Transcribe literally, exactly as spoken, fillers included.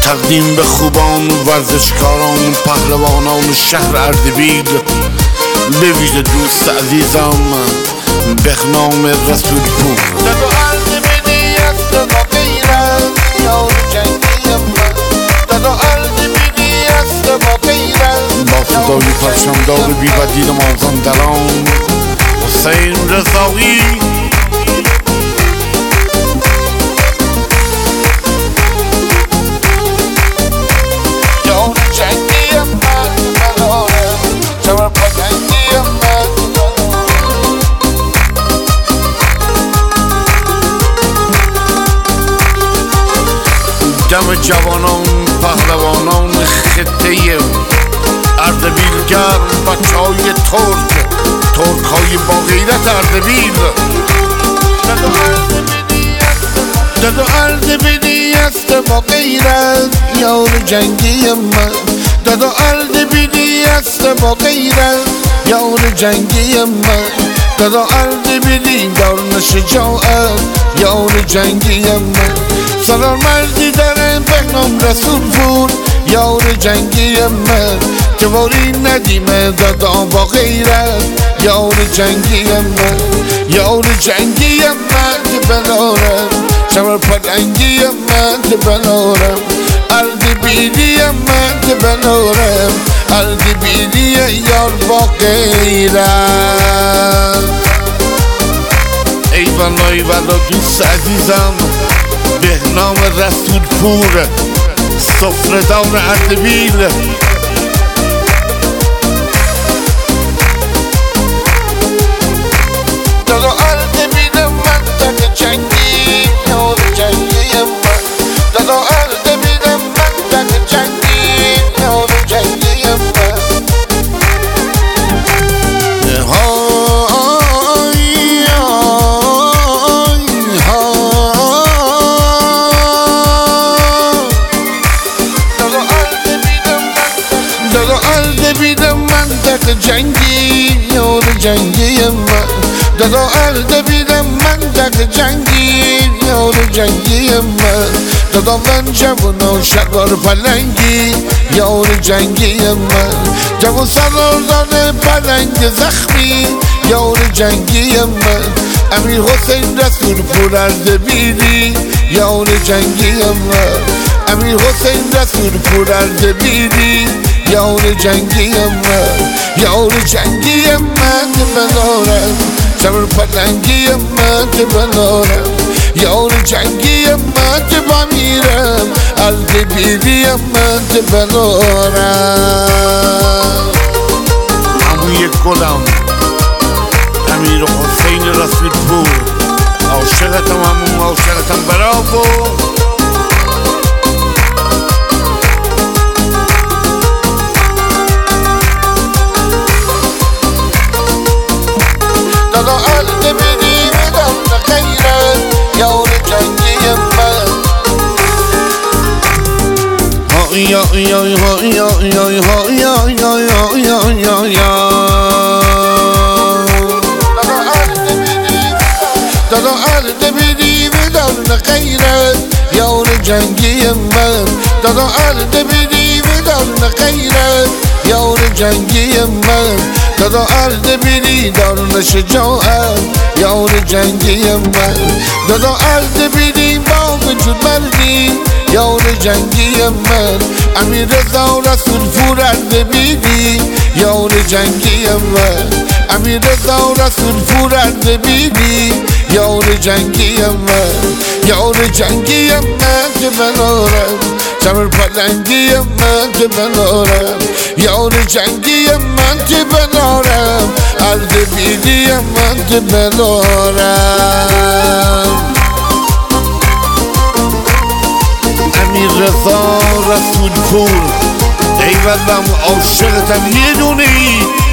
تقدیم به خوبان ورزشکاران پهلوانان شهر اردبیل، به ویژه دوست عزیزم بهنام رسول پور. دادو اردبیلی است با غیرت یار جنگی من، دادو اردبیلی است با غیرت با صدای پرچمدار بی‌بدیل مازندران حسین رضایی. یار جنگی من بلاره جمر پتنگی من، دم جوانان پهلوانان خطه اردبیل گرم، بچه های ترک ترک های با غیرت اردبیل. دادو اردبیلی است با غیرت یار جنگی من، دادو اردبیلی است با غیرت یار جنگی من، دادو اردبیلی دارن شجاعت یار جنگی من، سالار مردی داره بهنام رسول پور یار جنگی من، جواری ندیمه دادا با غیرت یار جنگی من، یار جنگی من که بلارم شمر پلنگی من که بلارم، اردبیلی من که بلارم اردبیلی یار با غیرت. ای والا ای والا دوست عزیزم بهنام رسول پور سفره‌دار اردبیل. دادو اردبیل من تک جنگی یار جنگی من، دادو اردبیل من تک جنگی یار جنگی من. دادو اردبیل من تک جنگی یار جنگی من، دادو اردبیل من تک جنگی یار جنگی من، دادو من جوون و شکار پلنگی یار جنگی من، جوون سالار داره پلنگ زخمی یار جنگی من، امیر حسین رسول پور اردبیلی یار جنگی من، امیر حسین رسول پور اردبیلی یار جنگی من، یار جنگی من که بلارم شمر پلنگی من که بلارم، یار جنگی من که بمیرم اردبیلی من که بلارم. عموی گلم امیر حسین رسول پور، عاشقتم عمو عاشقتم براو. دادو اردبیلی بدم غیرت یار جنگی من، یا یا یا یا یا یا یا یا یا یا یا. دادو اردبیلی بدم غیرت یار جنگی من، دادو اردبیلی بدم غیرت یار جنگی من، دادو اردبیلی دارن شجاعت یار جنگی من، دادو اردبیلی با وجود مردی یار جنگی من، امیر رضا رسول پور اردبیلی یار جنگی من، امیر رضا رسول پور اردبیلی یار جنگی من، یار جنگی من که بلارم شمر پلنگی من که بلارم، یار جنگی من که بلارم اردبیلی من که بلارم. امیر رضا رسول پور ای والله عاشقتم یه دونی